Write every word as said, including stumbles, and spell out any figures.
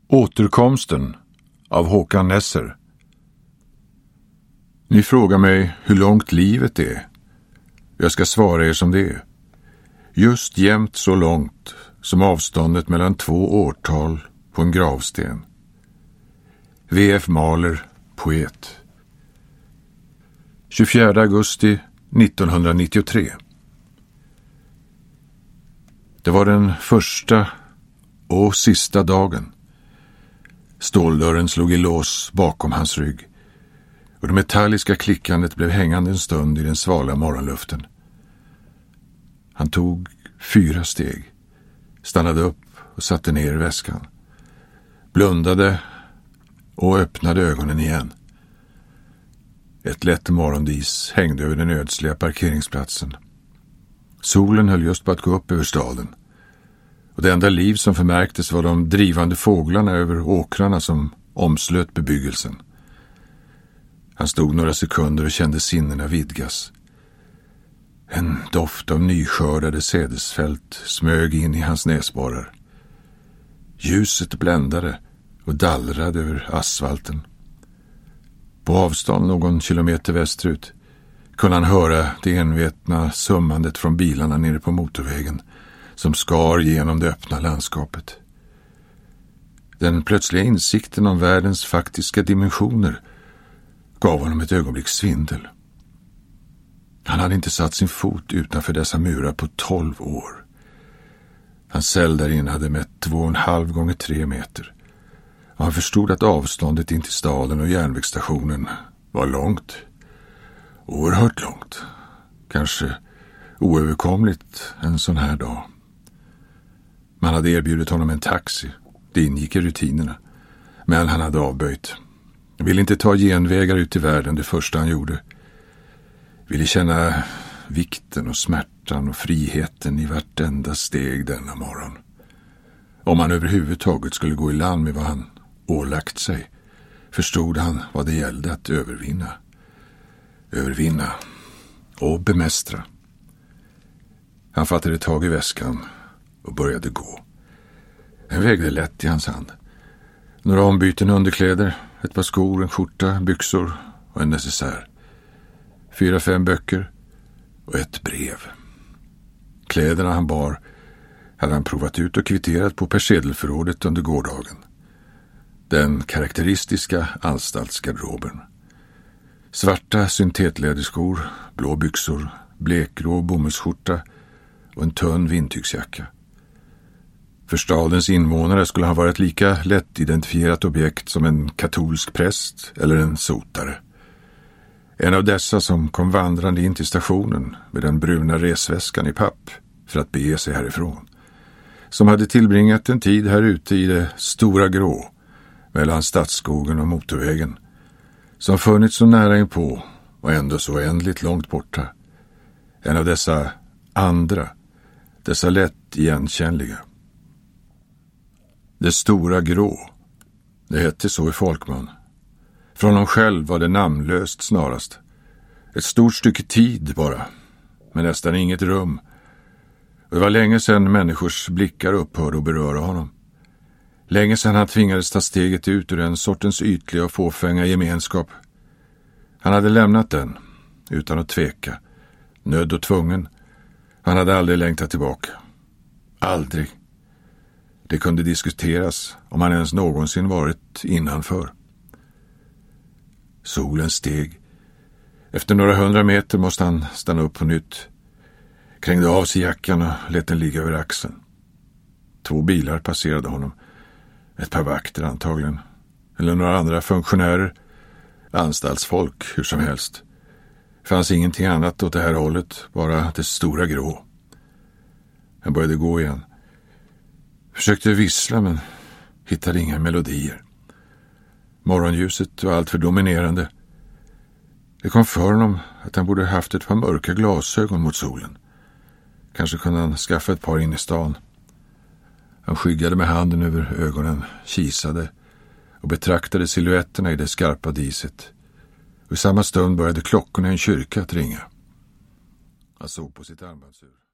Återkomsten av Håkan Nesser. Ni frågar mig hur långt livet är. Jag ska svara er som det är. Just jämnt så långt som avståndet mellan två årtal på en gravsten. V F Mahler, poet. tjugofjärde augusti nittonhundranittiotre. Det var den första och sista dagen. Ståldörren slog i lås bakom hans rygg och det metalliska klickandet blev hängande en stund i den svala morgonluften. Han tog fyra steg, stannade upp och satte ner väskan, blundade och öppnade ögonen igen. Ett lätt morgondis hängde över den ödsliga parkeringsplatsen. Solen höll just på att gå upp över staden. Och det enda liv som förmärktes var de drivande fåglarna över åkrarna som omslöt bebyggelsen. Han stod några sekunder och kände sinnena vidgas. En doft av nyskördade sädesfält smög in i hans näsborrar. Ljuset bländade och dallrade över asfalten. På avstånd någon kilometer västerut kunde han höra det envetna summandet från bilarna nere på motorvägen som skar genom det öppna landskapet. Den plötsliga insikten om världens faktiska dimensioner gav honom ett ögonblicks svindel. Han hade inte satt sin fot utanför dessa murar på tolv år. Hans cell där inne hade mätt två och en halv gånger tre meter. Och han förstod att avståndet in till staden och järnvägsstationen var långt. Oerhört långt. Kanske oöverkomligt en sån här dag. Man hade erbjudit honom en taxi. Det ingick i rutinerna. Men han hade avböjt. Han ville inte ta genvägar ut i världen det första han gjorde. Ville känna vikten och smärtan och friheten i vartenda steg denna morgon. Om han överhuvudtaget skulle gå i land med vad han ålagt sig, förstod han vad det gällde att övervinna. Övervinna och bemästra. Han fattade tag i väskan och började gå. Den vägde lätt i hans hand. Några ombyten underkläder, ett par skor, en skjorta, byxor och en necessär. Fyra, fem böcker och ett brev. Kläderna han bar hade han provat ut och kvitterat på persedelförrådet under gårdagen. Den karaktäristiska anstaltsgarderoben. Svarta syntetläderskor, blå byxor, blekgrå bomullsskjorta och en tunn vindtygsjacka. För stadens invånare skulle han vara ett lika lätt identifierat objekt som en katolsk präst eller en sotare. En av dessa som kom vandrande in till stationen med den bruna resväskan i papp för att bege sig härifrån. Som hade tillbringat en tid här ute i det stora grå mellan stadsskogen och motorvägen. Som funnits så nära inpå och ändå så oändligt långt borta. En av dessa andra, dessa lätt igenkännliga. Det stora grå, det hette så i folkmun. Från honom själv var det namnlöst snarast. Ett stort stycke tid bara, men nästan inget rum. Och det var länge sedan människors blickar upphörde att beröra honom. Länge sedan han tvingades ta steget ut ur den sortens ytliga och fåfänga gemenskap. Han hade lämnat den, utan att tveka, nödd och tvungen. Han hade aldrig längtat tillbaka. Aldrig. Det kunde diskuteras om han ens någonsin varit innanför. Solen steg. Efter några hundra meter måste han stanna upp på nytt. Krängde av sig jackan och lät den ligga över axeln. Två bilar passerade honom. Ett par vakter antagligen. Eller några andra funktionärer. Anstaltsfolk, hur som helst. Fanns ingenting annat åt det här hållet, bara det stora grå. Han började gå igen. Försökte vissla men hittade inga melodier. Morgonljuset var allt för dominerande. Det kom för honom att han borde haft ett par mörka glasögon mot solen. Kanske kunde han skaffa ett par in i stan. Han skyggade med handen över ögonen, kisade och betraktade silhuetterna i det skarpa diset. Och i samma stund började klockorna i en kyrka att ringa. Han såg på sitt armbandsur.